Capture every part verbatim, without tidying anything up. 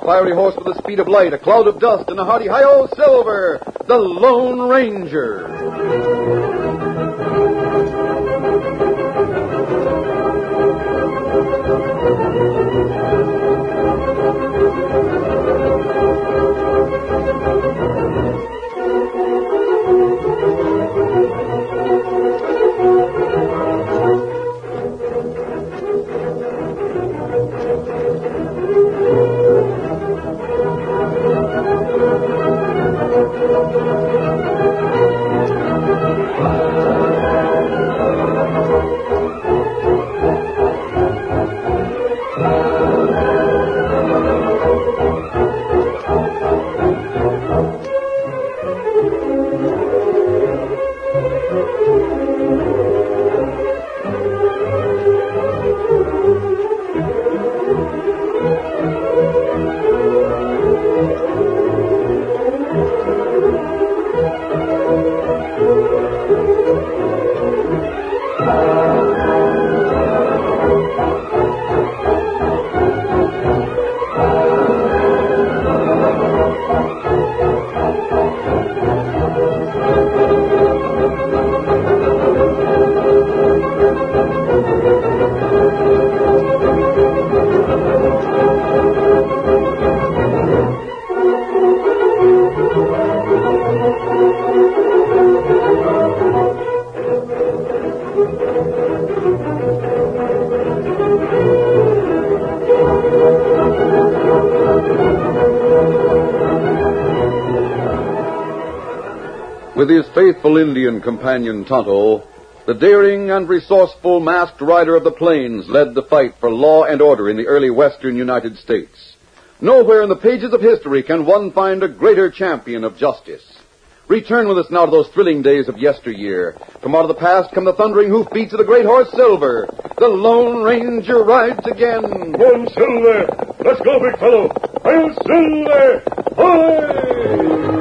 fiery horse with the speed of light, a cloud of dust, and a hearty hi-yo Silver, the Lone Ranger. With his faithful Indian companion Tonto, the daring and resourceful masked rider of the plains led the fight for law and order in the early western United States. Nowhere in the pages of history can one find a greater champion of justice. Return with us now to those thrilling days of yesteryear. From out of the past come the thundering hoofbeats of the great horse Silver. The Lone Ranger rides again. Come, Silver! Let's go, big fellow! I'll Silver! Hoy!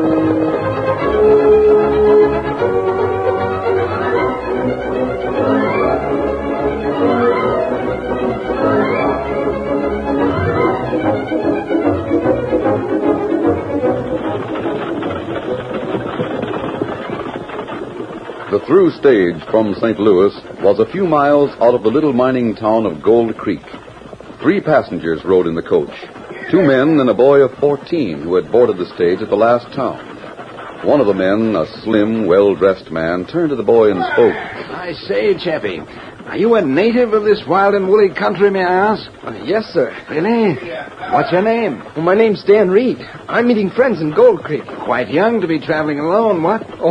The through stage from Saint Louis was a few miles out of the little mining town of Gold Creek. Three passengers rode in the coach. Two men and a boy of fourteen who had boarded the stage at the last town. One of the men, a slim, well-dressed man, turned to the boy and spoke. I say, chappie, are you a native of this wild and woolly country, may I ask? Uh, yes, sir. Really? What's your name? Well, my name's Dan Reed. I'm meeting friends in Gold Creek. Quite young to be traveling alone, what? Oh,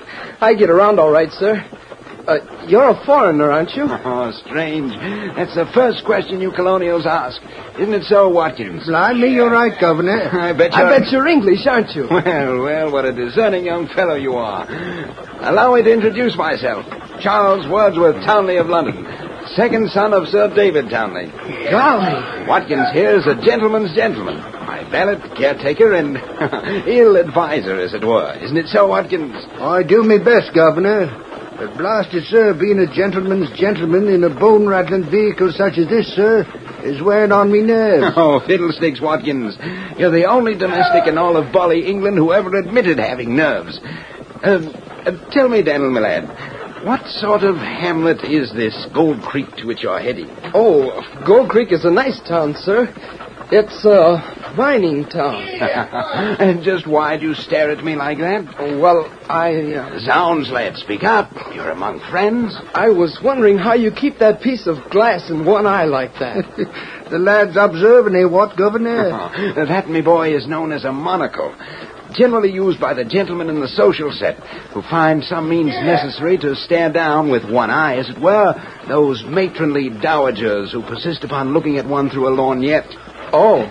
I get around all right, sir. Uh, you're a foreigner, aren't you? Oh, strange. That's the first question you colonials ask. Isn't it so, Watkins? Blimey, you're right, Governor. I bet you're... I bet you're English, aren't you? Well, well, what a discerning young fellow you are. Allow me to introduce myself. Charles Wordsworth Townley of London, second son of Sir David Townley. Golly. Watkins here is a gentleman's gentleman. My valet, caretaker, and ill advisor, as it were. Isn't it so, Watkins? I do my best, Governor. But blasted, sir, being a gentleman's gentleman in a bone-rattling vehicle such as this, sir, is wearing on me nerves. Oh, fiddlesticks, Watkins. You're the only domestic in all of Bally, England, who ever admitted having nerves. Uh, uh, tell me, Daniel, my lad, what sort of hamlet is this Gold Creek to which you're heading? Oh, Gold Creek is a nice town, sir. It's a mining town. And just why'd you stare at me like that? Oh, well, I... Uh, Zounds, lad, speak up. You're among friends. I was wondering how you keep that piece of glass in one eye like that. The lad's observing, eh, what, Governor? That, me boy, is known as a monocle. Generally used by the gentlemen in the social set who find some means necessary to stare down with one eye, as it were, those matronly dowagers who persist upon looking at one through a lorgnette. Oh.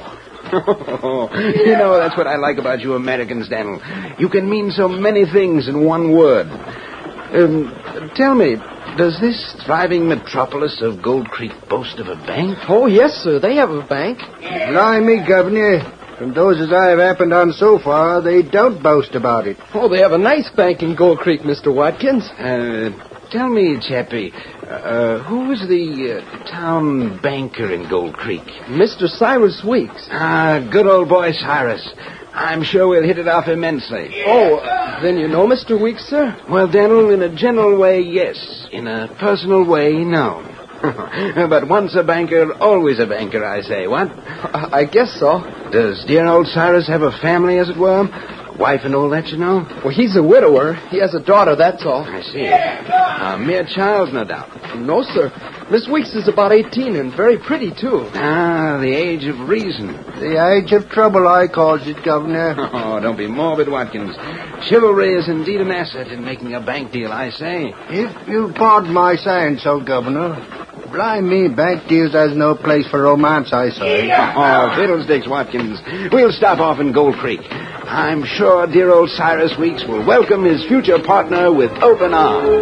You know, that's what I like about you Americans, Daniel. You can mean so many things in one word. Um, tell me, does this thriving metropolis of Gold Creek boast of a bank? Oh, yes, sir. They have a bank. Blimey, Governor. From those as I've happened on so far, they don't boast about it. Oh, they have a nice bank in Gold Creek, Mister Watkins. Uh, tell me, chappie, Uh, who was the uh, town banker in Gold Creek? Mister Cyrus Weeks. Ah, good old boy Cyrus. I'm sure we'll hit it off immensely. Oh, uh, then you know Mister Weeks, sir? Well, Daniel, in a general way, yes. In a personal way, no. But once a banker, always a banker, I say. What? I, I guess so. Does dear old Cyrus have a family, as it were? Wife and all that, you know? Well, he's a widower. He has a daughter, that's all. I see. A mere child, no doubt. No, sir. Miss Weeks is about eighteen and very pretty, too. Ah, the age of reason. The age of trouble, I calls it, Governor. Oh, don't be morbid, Watkins. Chivalry is indeed an asset in making a bank deal, I say. If you pardon my saying so, Governor. Blind me, bank deals has no place for romance, I say. Oh, fiddlesticks, Watkins. We'll stop off in Gold Creek. I'm sure dear old Cyrus Weeks will welcome his future partner with open arms.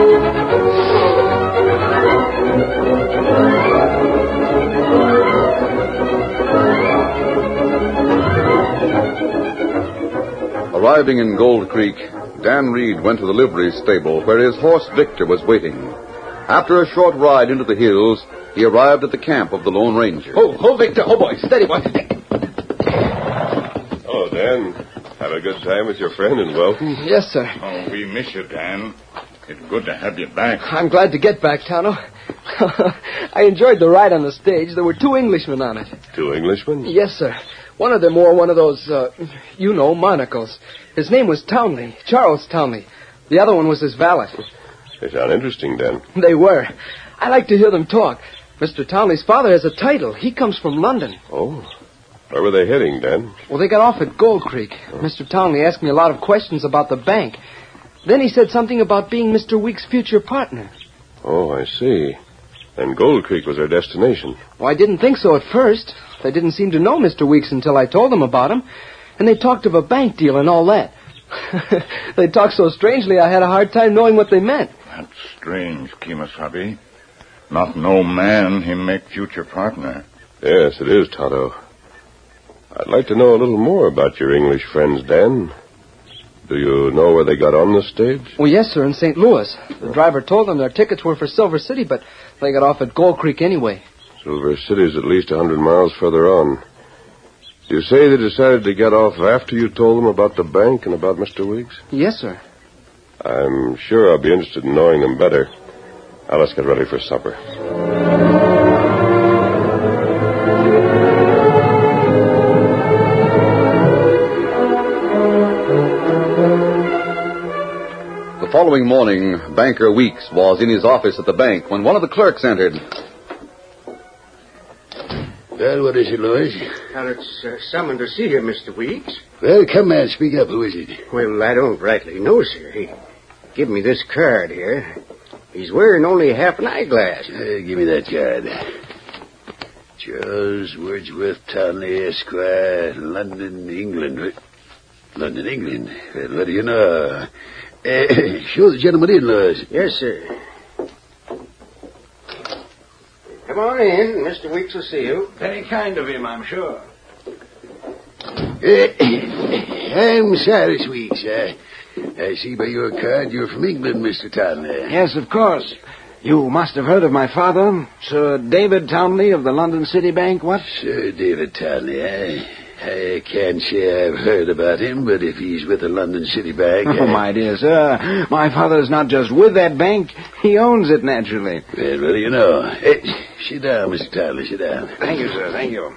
Arriving in Gold Creek, Dan Reed went to the livery stable where his horse Victor was waiting. After a short ride into the hills, he arrived at the camp of the Lone Ranger. Oh, oh, Victor. Oh, boy. Steady, boy. Oh, Dan. Have a good time with your friend and welcome. Yes, sir. Oh, we miss you, Dan. It's good to have you back. I'm glad to get back, Tano. I enjoyed the ride on the stage. There were two Englishmen on it. Two Englishmen? Yes, sir. One of them wore one of those, uh, you know, monocles. His name was Townley, Charles Townley. The other one was his valet. They sound interesting, Dan. They were. I like to hear them talk. Mister Townley's father has a title. He comes from London. Oh. Where were they heading, Dan? Well, they got off at Gold Creek. Oh. Mister Townley asked me a lot of questions about the bank. Then he said something about being Mister Weeks' future partner. Oh, I see. And Gold Creek was their destination. Well, I didn't think so at first. They didn't seem to know Mister Weeks until I told them about him. And they talked of a bank deal and all that. They talked so strangely I had a hard time knowing what they meant. That's strange, Kemosabe. Not no man him make future partner. Yes, it is, Tonto. I'd like to know a little more about your English friends, Dan. Do you know where they got on the stage? Well, yes, sir, in Saint Louis. The driver told them their tickets were for Silver City, but they got off at Gold Creek anyway. Silver City's at least a hundred miles further on. You say they decided to get off after you told them about the bank and about Mister Weeks? Yes, sir. I'm sure I'll be interested in knowing them better. Now, let's get ready for supper. The following morning, Banker Weeks was in his office at the bank when one of the clerks entered. Well, what is it, Louis? Well, it's uh, someone to see you, Mister Weeks. Well, come, man, speak up. Who is it? Well, I don't rightly know, sir. He gave me this card here. He's wearing only half an eyeglass. Uh, give me that card. Charles Wordsworth Townley, Esquire, London, England. London, England? Well, what do you know? Uh, show the gentleman in, Louis. Yes, sir. Come on in. Mister Weeks will see you. Very kind of him, I'm sure. Uh, I'm Cyrus Weeks. Uh, I see by your card you're from England, Mister Townley. Yes, of course. You must have heard of my father, Sir David Townley of the London City Bank, what? Sir David Townley, I, I can't say I've heard about him, but if he's with the London City Bank... Oh, I... my dear sir, my father's not just with that bank, he owns it, naturally. Well, what do you know? Hey, sit down, Mister Townley, sit down. Thank you, sir, thank you.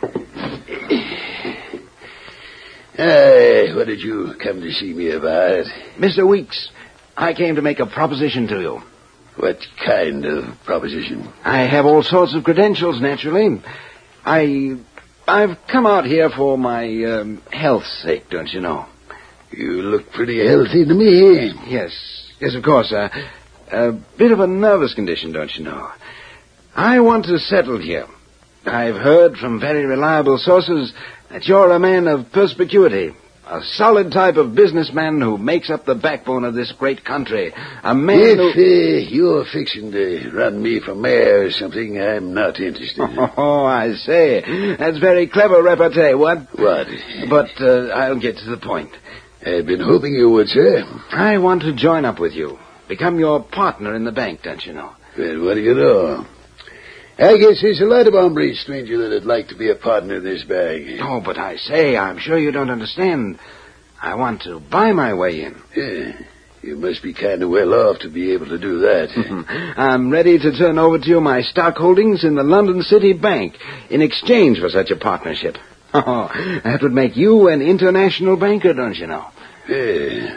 Hey, what did you come to see me about? Mister Weeks, I came to make a proposition to you. What kind of proposition? I have all sorts of credentials, naturally. I... I've come out here for my um, health's sake, don't you know? You look pretty healthy to me. Yes, yes, of course. Uh, a bit of a nervous condition, don't you know? I want to settle here. I've heard from very reliable sources that you're a man of perspicuity, a solid type of businessman who makes up the backbone of this great country. A man if, who... If uh, you're fixing to run me for mayor or something, I'm not interested. Oh, I say. That's very clever repartee, what? What? But uh, I'll get to the point. I've been hoping you would, sir. I want to join up with you. Become your partner in the bank, don't you know? Well, what do you know? I guess there's a lot of hombres, stranger, that'd like to be a partner in this bag. Oh, but I say, I'm sure you don't understand. I want to buy my way in. Yeah, you must be kind of well off to be able to do that. I'm ready to turn over to you my stock holdings in the London City Bank in exchange for such a partnership. Oh, that would make you an international banker, don't you know? Yeah.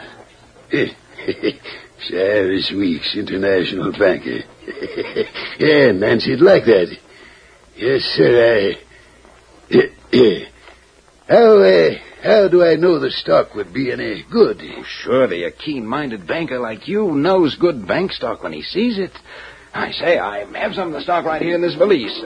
Cyrus Weeks, international banker. Yeah, Nancy'd like that. Yes, sir, I... how, uh, how do I know the stock would be any good? Oh, surely a keen-minded banker like you knows good bank stock when he sees it. I say, I have some of the stock right here in this valise.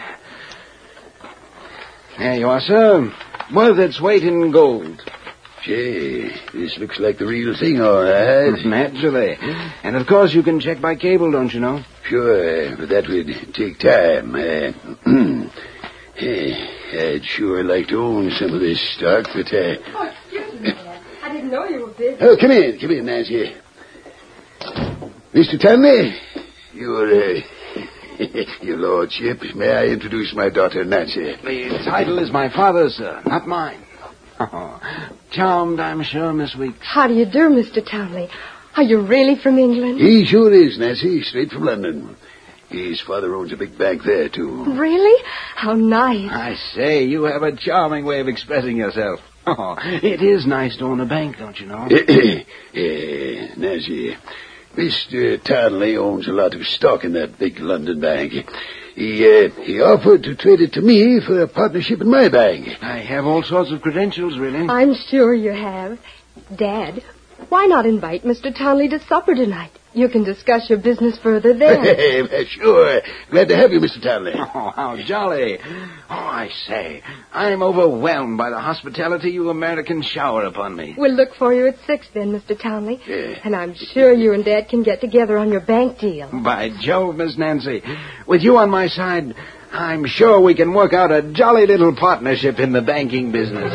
There you are, sir. Worth its weight in gold. Gee, this looks like the real thing, all right. Naturally. And, of course, you can check by cable, don't you know? Sure, but that would take time. Uh, I'd sure like to own some of this stock, but... Uh... Oh, excuse me, man. I didn't know you were busy. Oh, come in. Come in, Nancy. Mister Tanley, your, uh... your lordship, may I introduce my daughter, Nancy? The title is my father's, sir, not mine. Oh, charmed, I'm sure, Miss Weeks. How do you do, Mister Townley? Are you really from England? He sure is, Nancy, straight from London. His father owns a big bank there, too. Really? How nice. I say, you have a charming way of expressing yourself. Oh, it is nice to own a bank, don't you know? uh, Nancy, Mister Townley owns a lot of stock in that big London bank. He, uh, he offered to trade it to me for a partnership in my bank. I have all sorts of credentials, really. I'm sure you have. Dad, why not invite Mister Townley to supper tonight? You can discuss your business further there. Sure. Glad to have you, Mister Townley. Oh, how jolly. Oh, I say, I'm overwhelmed by the hospitality you Americans shower upon me. We'll look for you at six then, Mister Townley. Yeah. And I'm sure you and Dad can get together on your bank deal. By Jove, Miss Nancy, with you on my side, I'm sure we can work out a jolly little partnership in the banking business.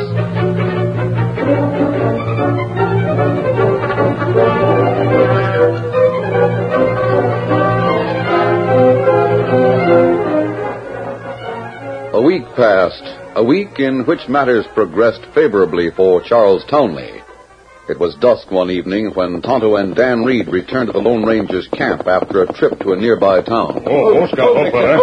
A week passed, a week in which matters progressed favorably for Charles Townley. It was dusk one evening when Tonto and Dan Reed returned to the Lone Ranger's camp after a trip to a nearby town. Oh, oh, Scout, oh, fella.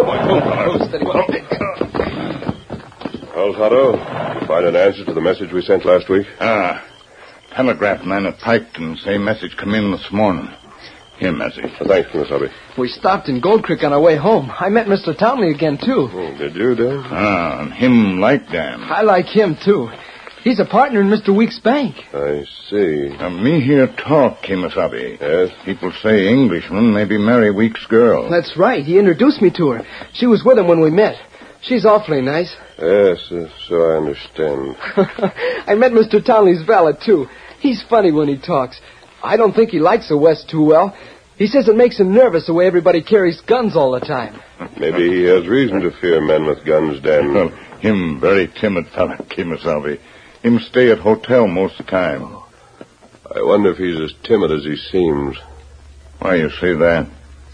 Well, Tonto, you find an answer to the message we sent last week? Ah, telegraph man at Piketon say message come in this morning. Here, message. Oh, thanks, Kimasabi. We stopped in Gold Creek on our way home. I met Mister Townley again, too. Oh, did you, Dan? Ah, and him like Dan. I like him, too. He's a partner in Mister Weeks' bank. I see. Uh, me hear talk, Kimasabi. Yes? People say Englishman maybe marry Weeks' girl. That's right. He introduced me to her. She was with him when we met. She's awfully nice. Yes, uh, so I understand. I met Mister Townley's valet, too. He's funny when he talks. I don't think he likes the West too well. He says it makes him nervous the way everybody carries guns all the time. Maybe he has reason to fear men with guns, Dan. Well, him very timid fella, Kimasabi. Him stay at hotel most of the time. I wonder if he's as timid as he seems. Why you say that?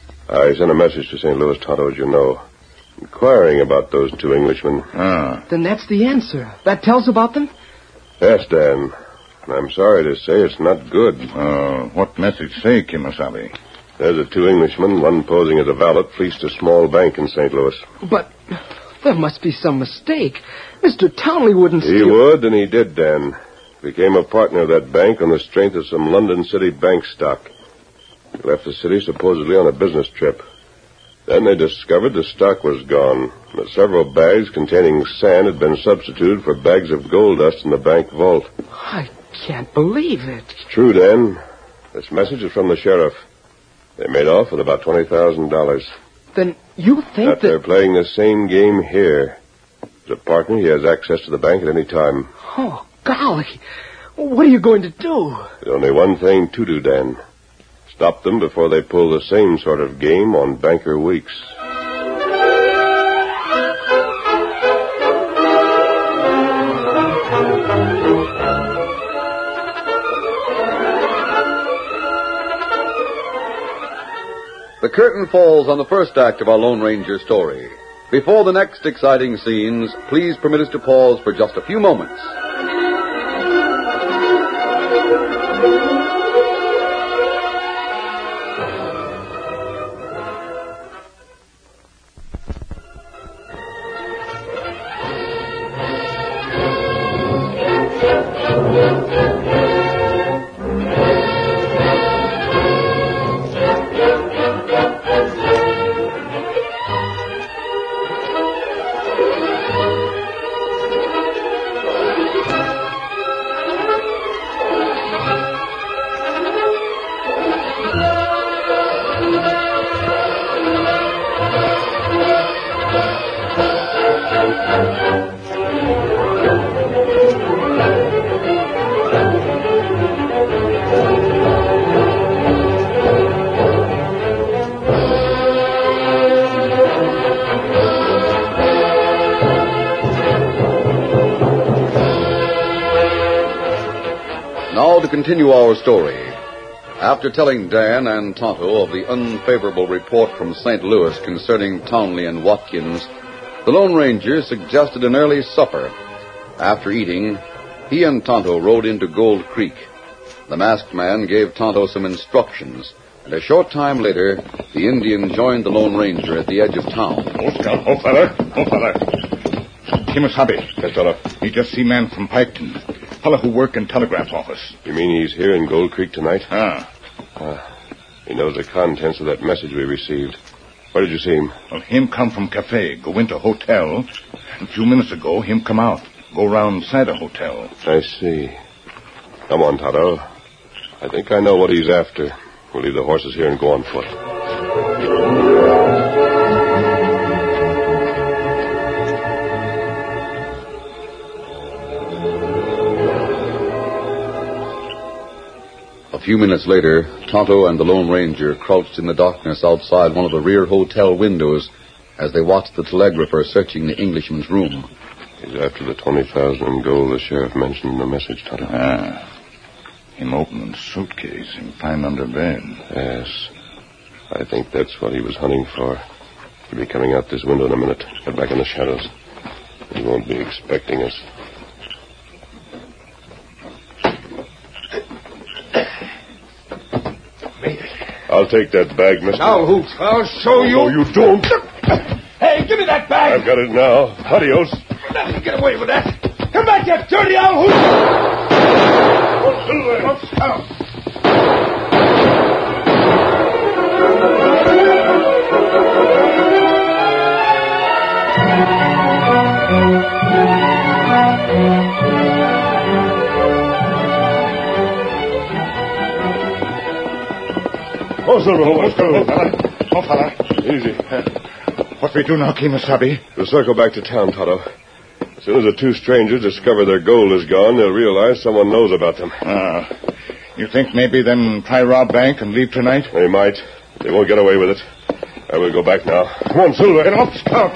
I sent a message to Saint Louis, Tonto, as you know, inquiring about those two Englishmen. Ah. Then that's the answer. That tells about them? Yes, Dan. And I'm sorry to say it's not good. Uh, what message say, Kimasabi? There's the two Englishmen, one posing as a valet, fleeced a small bank in Saint Louis. But there must be some mistake. Mister Townley wouldn't He steal... would, and he did, Dan. Became a partner of that bank on the strength of some London City bank stock. He left the city supposedly on a business trip. Then they discovered the stock was gone, and that several bags containing sand had been substituted for bags of gold dust in the bank vault. I can't believe it. It's true, Dan. This message is from the sheriff. They made off with about twenty thousand dollars. Then you think That that... they're playing the same game here. As a partner, he has access to the bank at any time. Oh, golly. What are you going to do? There's only one thing to do, Dan. Stop them before they pull the same sort of game on Banker Weeks. The curtain falls on the first act of our Lone Ranger story. Before the next exciting scenes, please permit us to pause for just a few moments. Now to continue our story. After telling Dan and Tonto of the unfavorable report from Saint Louis concerning Townley and Watkins, the Lone Ranger suggested an early supper. After eating, he and Tonto rode into Gold Creek. The masked man gave Tonto some instructions, and a short time later, the Indian joined the Lone Ranger at the edge of town. Oh, Scout. Oh, fella. Oh, fella. Kimasabi. Yes, fella. He just see man from Piketon. Fella who work in telegraph office. You mean he's here in Gold Creek tonight? Ah. Uh, he knows the contents of that message we received. Where did you see him? Well, him come from cafe, go into hotel. A few minutes ago, him come out. Go round inside a hotel. I see. Come on, Tonto. I think I know what he's after. We'll leave the horses here and go on foot. A few minutes later, Tonto and the Lone Ranger crouched in the darkness outside one of the rear hotel windows as they watched the telegrapher searching the Englishman's room. He's after the twenty thousand in gold the sheriff mentioned in the message, Tonto. Ah. Him opening suitcase, him find under bed. Yes. I think that's what he was hunting for. He'll be coming out this window in a minute. Get back in the shadows. He won't be expecting us. I'll take that bag, mister. Now, Hoot, I'll show you. No, you don't. Hey, give me that bag. I've got it now. Adios. Get away with that. Come back, you dirty old Hoot. Oh, Silver. Oh, Scout. Oh, Silver, hold on. Oh, fella. Oh, fella. Easy. Uh, what we do now, Kimasabi? We'll circle back to town, Tonto. As soon as the two strangers discover their gold is gone, they'll realize someone knows about them. Ah. You think maybe then try rob bank and leave tonight? They might. They won't get away with it. I will go back now. Come on, Silver. Get off, Scout.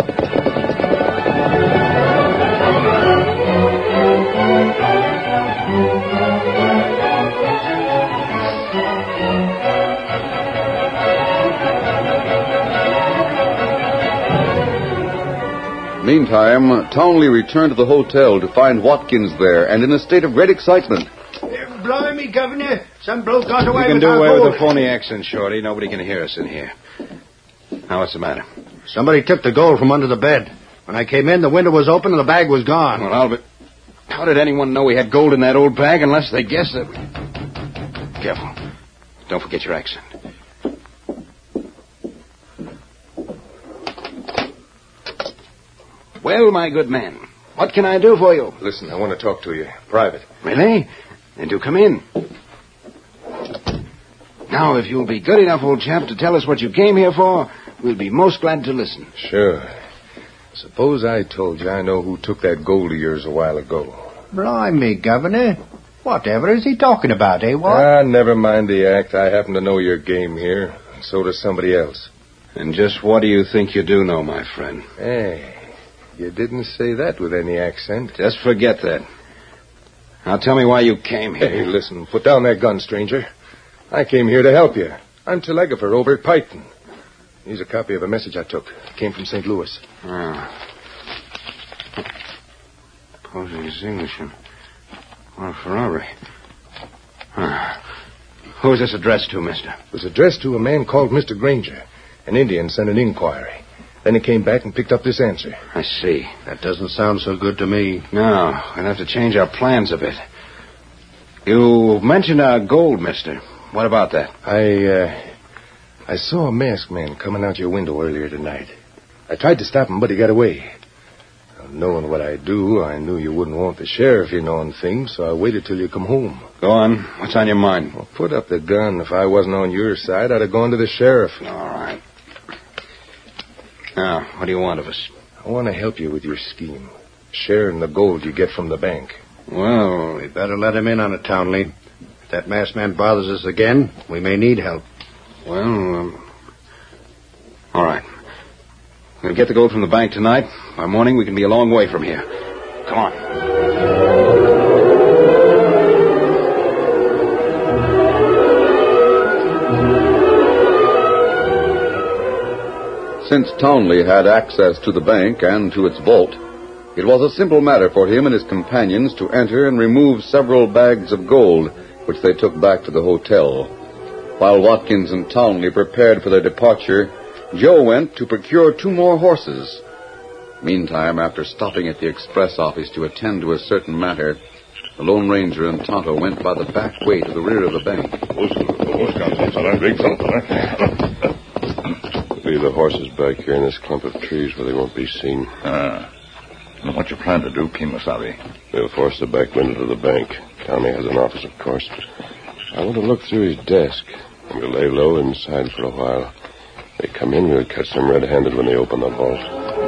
Meantime, Townley returned to the hotel to find Watkins there and in a state of great excitement. Uh, blimey, Governor. Some bloke got away You can with do our away gold. with a phony accent, Shorty. Nobody can hear us in here. Now, what's the matter? Somebody took the gold from under the bed. When I came in, the window was open and the bag was gone. Well, Albert, how did anyone know we had gold in that old bag unless they guessed that we... Careful. Don't forget your accent. Well, my good man, what can I do for you? Listen, I want to talk to you. Private. Really? Then do come in. Now, if you'll be good enough, old chap, to tell us what you came here for, we'll be most glad to listen. Sure. Suppose I told you I know who took that gold of yours a while ago. Blimey, Governor. Whatever is he talking about, eh, what? Ah, never mind the act. I happen to know your game here, and so does somebody else. And just what do you think you do know, my friend? Hey, you didn't say that with any accent. Just forget that. Now tell me why you came here. Hey, listen, put down that gun, stranger. I came here to help you. I'm telegrapher over at Piketon. Here's a copy of a message I took. It came from Saint Louis. Ah. Posing as Englishman. Well, for robbery. Ah. Who is this addressed to, mister? It was addressed to a man called Mister Granger. An Indian sent an inquiry. Then he came back and picked up this answer. I see. That doesn't sound so good to me. No, we'll have to change our plans a bit. You mentioned our gold, mister. What about that? I, uh, I saw a masked man coming out your window earlier tonight. I tried to stop him, but he got away. Knowing what I do, I knew you wouldn't want the sheriff in on things, so I waited till you come home. Go on. What's on your mind? Well, put up the gun. If I wasn't on your side, I'd have gone to the sheriff. All right. Now, what do you want of us? I want to help you with your scheme. Sharing the gold you get from the bank. Well, we better let him in on it, Townley. If that masked man bothers us again, we may need help. Well, um, all right. We'll get the gold from the bank tonight. By morning, we can be a long way from here. Come on. Since Townley had access to the bank and to its vault, it was a simple matter for him and his companions to enter and remove several bags of gold, which they took back to the hotel. While Watkins and Townley prepared for their departure, Joe went to procure two more horses. Meantime, after stopping at the express office to attend to a certain matter, the Lone Ranger and Tonto went by the back way to the rear of the bank. Leave the horses back here in this clump of trees where they won't be seen. Ah. And what you plan to do, Kimasabi? We'll force the back window to the bank. Tommy has an office, of course. I want to look through his desk. And we'll lay low inside for a while. They come in, we'll catch them red-handed when they open the vault.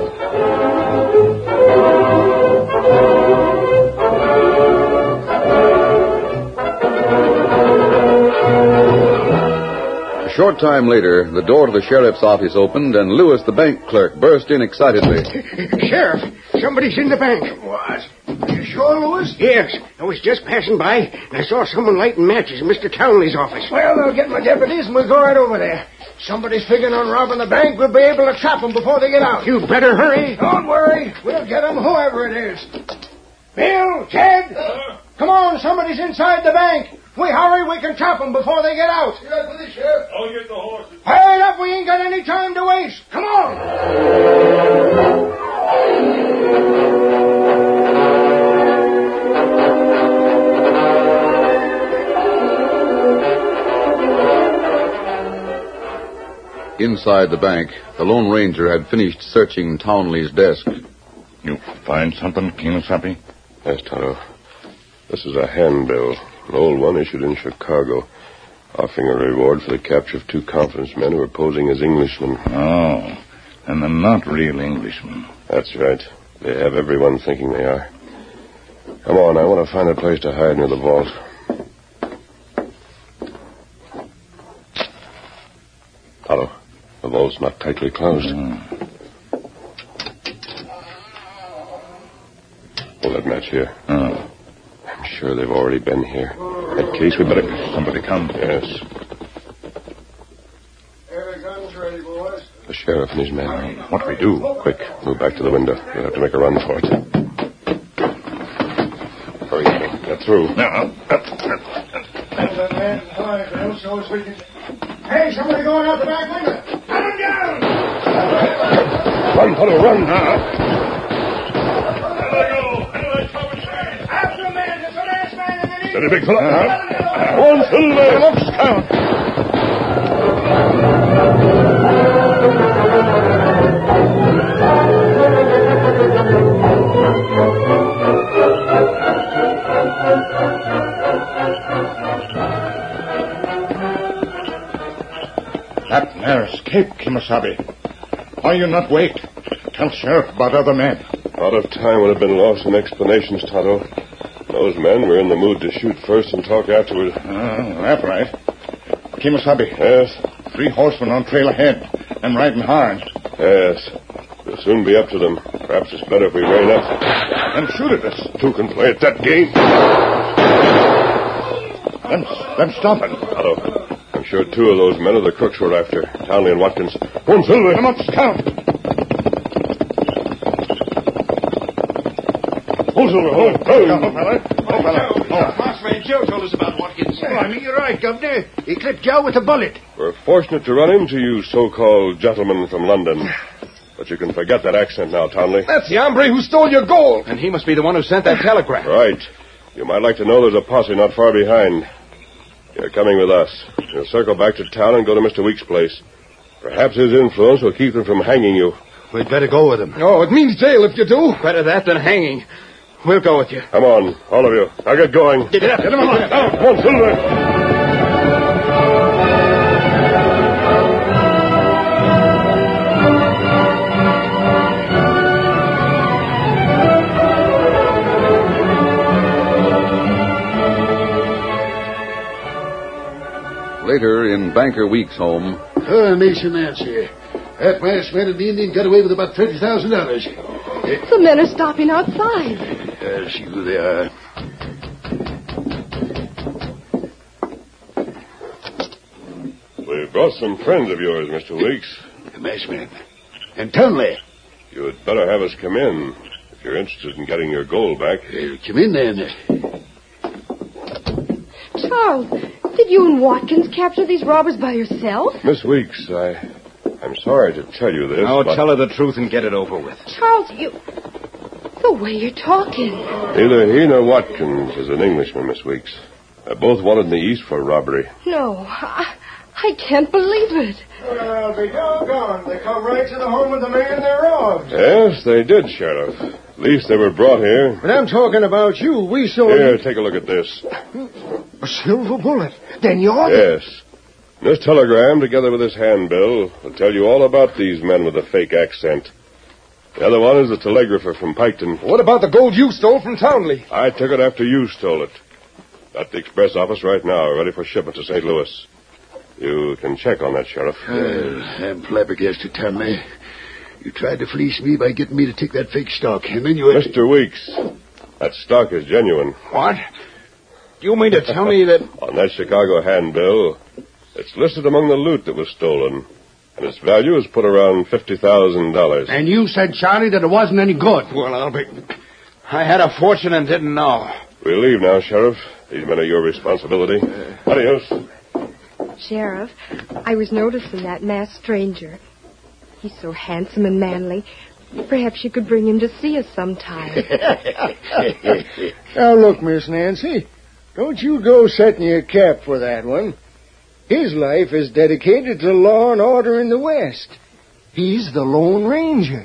A short time later, the door to the sheriff's office opened, and Lewis, the bank clerk, burst in excitedly. Sheriff, somebody's in the bank. What? Are you sure, Lewis? Yes. I was just passing by, and I saw someone lighting matches in Mister Townley's office. Well, I'll get my deputies, and we'll go right over there. Somebody's figuring on robbing the bank. We'll be able to trap them before they get out. You better hurry. Don't worry. We'll get them, whoever it is. Bill, Ted, uh, come on. Somebody's inside the bank. If we hurry, we can trap them before they get out. Yeah, please, Sheriff. I'll get the horses. Hurry up. We ain't got any time to waste. Come on. Inside the bank, the Lone Ranger had finished searching Townley's desk. You find something, Kimasabi? Yes, Tonto. This is a handbill, an old one issued in Chicago, offering a reward for the capture of two confidence men who were posing as Englishmen. Oh, and they're not real Englishmen. That's right. They have everyone thinking they are. Come on, I want to find a place to hide near the vault. Tonto, the vault's not tightly closed. Mm. Hold that match here. Oh. I'm sure they've already been here. In that case, we better... Somebody come. Yes. Every gun's ready, boys. The sheriff and his men. What do we do? Quick, move back to the window. We'll have to make a run for it. Hurry, get through. Now, Hold that man quiet, Bill, so as we can... Hey, somebody going out the back window. Cut him down! Run, Tonto, run! uh, After him, man. It's the last man in the knee. Steady, big fella. Uh-huh. One, Silver. Look, Scout. That there escaped, Kimasabi. Why you not wait? Tell Sheriff about other men. A lot of time would have been lost in explanations, Tonto. Those men were in the mood to shoot first and talk afterward. Uh, that's right. Kimasabi. Yes? Three horsemen on trail ahead. And riding hard. Yes. We'll soon be up to them. Perhaps it's better if we rein up. And shoot at us. Two can play at that game. Them, them stopping. Tonto, I'm sure two of those men are the crooks we're after. Townley and Watkins. One, Silver. Come up, Scout. Hold, Silver. Hold. Hold. Come on, fella. Oh, fella. Oh. Marksman Joe told us about Watkins. Oh, I mean, you're right, Governor. He clipped Joe with a bullet. We're fortunate to run into you so-called gentlemen from London. But you can forget that accent now, Townley. That's the hombre who stole your gold. And he must be the one who sent that telegram. Right. You might like to know there's a posse not far behind. You're coming with us. You'll circle back to town and go to Mister Weeks' place. Perhaps his influence will keep them from hanging you. We'd better go with him. Oh, it means jail if you do. Better that than hanging. We'll go with you. Come on, all of you. Now get going. Get up. Get him on. Come on, Silver. Later, in Banker Weeks' home. Oh, Mason Nancy. That masked man and the Indian got away with about thirty thousand dollars. The men are stopping outside. I'll see who they are. We've brought some friends of yours, Mister Weeks. The masked man. And Townley. You had better have us come in if you're interested in getting your gold back. Uh, come in, then. Charles, did you and Watkins capture these robbers by yourself? Miss Weeks, I... I'm sorry to tell you this, Now but... tell her the truth and get it over with. Charles, you... The way you're talking. Neither he nor Watkins is an Englishman, Miss Weeks. They're both wanted in the East for robbery. No, I, I can't believe it. Well, be doggone. They come right to the home of the man they robbed. Yes, they did, Sheriff. At least they were brought here. But I'm talking about you. We saw... Here, take a look at this. A silver bullet. Then you're... Yes. This telegram, together with this handbill, will tell you all about these men with a fake accent. The other one is the telegrapher from Piketon. What about the gold you stole from Townley? I took it after you stole it. At the express office right now, ready for shipment to Saint Louis. You can check on that, Sheriff. Well, I'm flabbergasted, Townley. You tried to fleece me by getting me to take that fake stock, and then you... Mister Weeks, that stock is genuine. What? You mean to tell me that... On that Chicago handbill, it's listed among the loot that was stolen, and its value is put around fifty thousand dollars. And you said, Charlie, that it wasn't any good. Well, I'll be... I had a fortune and didn't know. We'll leave now, Sheriff. These men are your responsibility. Uh, Adios. Sheriff, I was noticing that masked stranger. He's so handsome and manly. Perhaps you could bring him to see us sometime. Now, look, Miss Nancy. Don't you go setting your cap for that one. His life is dedicated to law and order in the West. He's the Lone Ranger.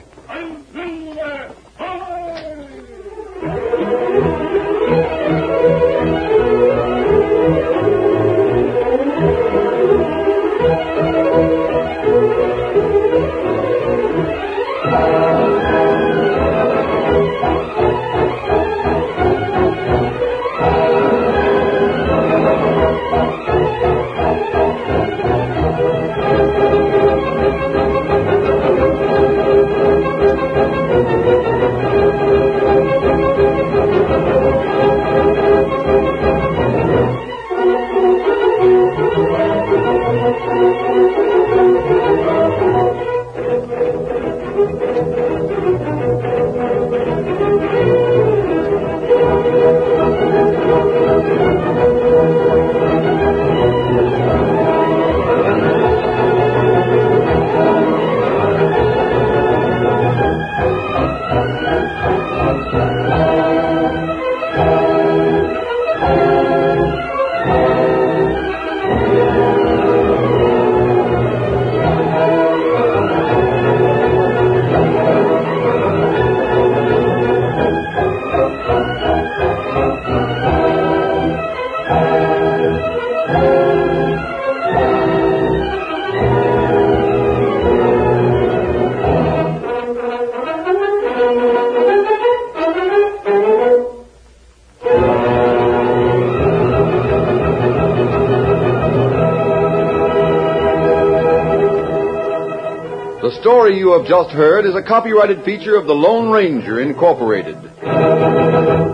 The story you have just heard is a copyrighted feature of the Lone Ranger, Incorporated.